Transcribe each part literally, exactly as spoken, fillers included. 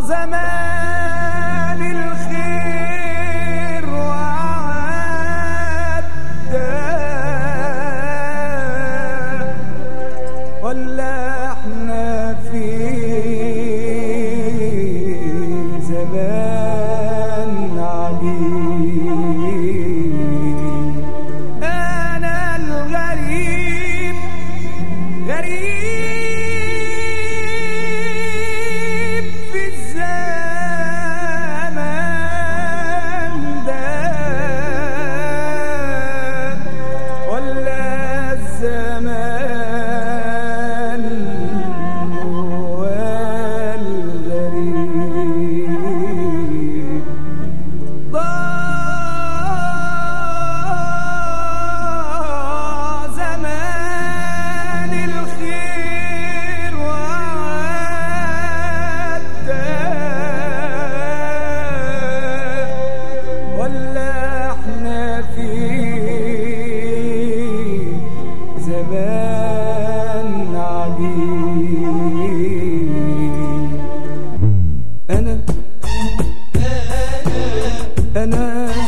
زمان الخير وعدى ولا احنا في زمان عجيب. انا الغريب غريب في الزمان ده ولا الزمان هو الغريب. ضاع زمان الخير وعدى ولا احنا في زمان عجيب. انا انا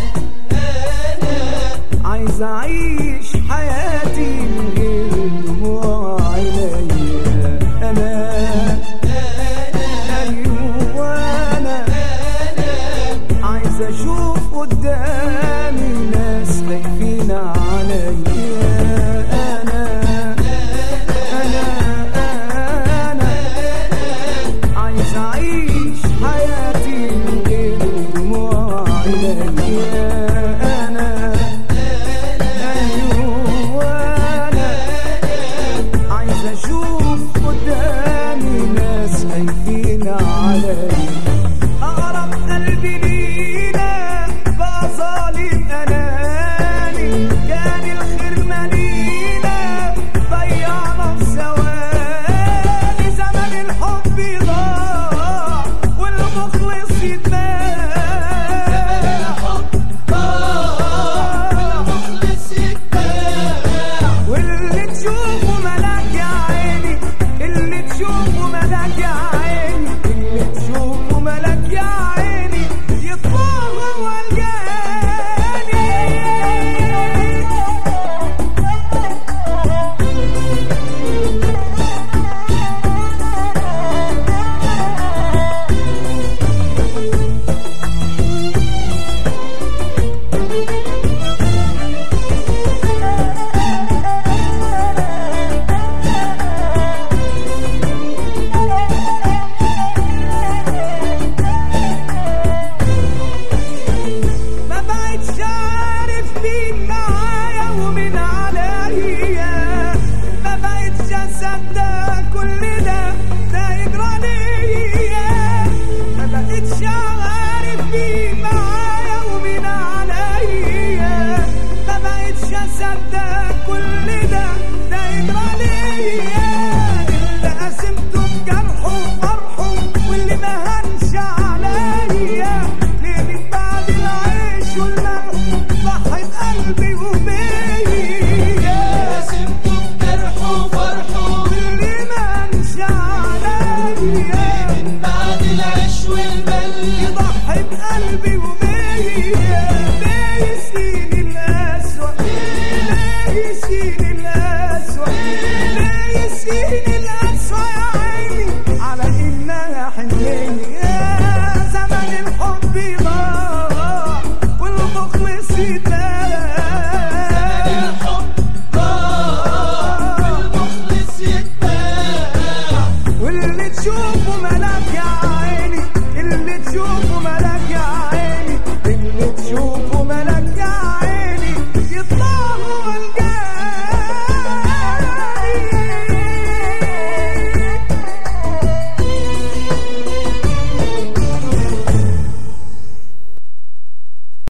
عايز اعيش حياتي من غير دموع عينيا. انا ايوه انا عايز اشوف قدامي ناس خايفين عليا. انا انا انا عايز اعيش حياتي من غير دموع عينيا. انا ايوه انا عايز اشوف قدامي ناس خايفين عليا. اقرب قلبي لينا بقى ظالم اناني. كان الخير مالينا ضيعنا في ثواني. زمن الحب ضاع والمخلص يتباع. واللي تشوفه ملاك يا عيني. اللي تشوفه ملاك يا عيني. اللي تشوفه ملاك يا عيني يطلع هو الجاني. ما بقتش عارف مين معايا ومين عليا. ما بقتش اصدق كل ده ده يجرى ليا. ما بقتش عارف مين معايا ومين عليا. ما بقتش اصدق كل ده ده يجرى ليا. اللي قسمته بجرحه وفرحه واللي ما هنش عليا. ليه من بعد العيش والملح ضحت قلبي وبيا. قسمته بجرحه وفرحه واللي ما هنش عليا. من بعد العيش والملح ضحت قلبي وبيا. ليه يسقيني الأسوأ ليه يسقيني الأسوأ ليه يسقيني الأسوأ يا عيني على إنها حنية. زمن الحب ضاع والمخلص يتباع. الحب ضاع والمخلص يتباع. واللي تشوفه ملاك يا عيني. اللي تشوفه ملاك يا عيني.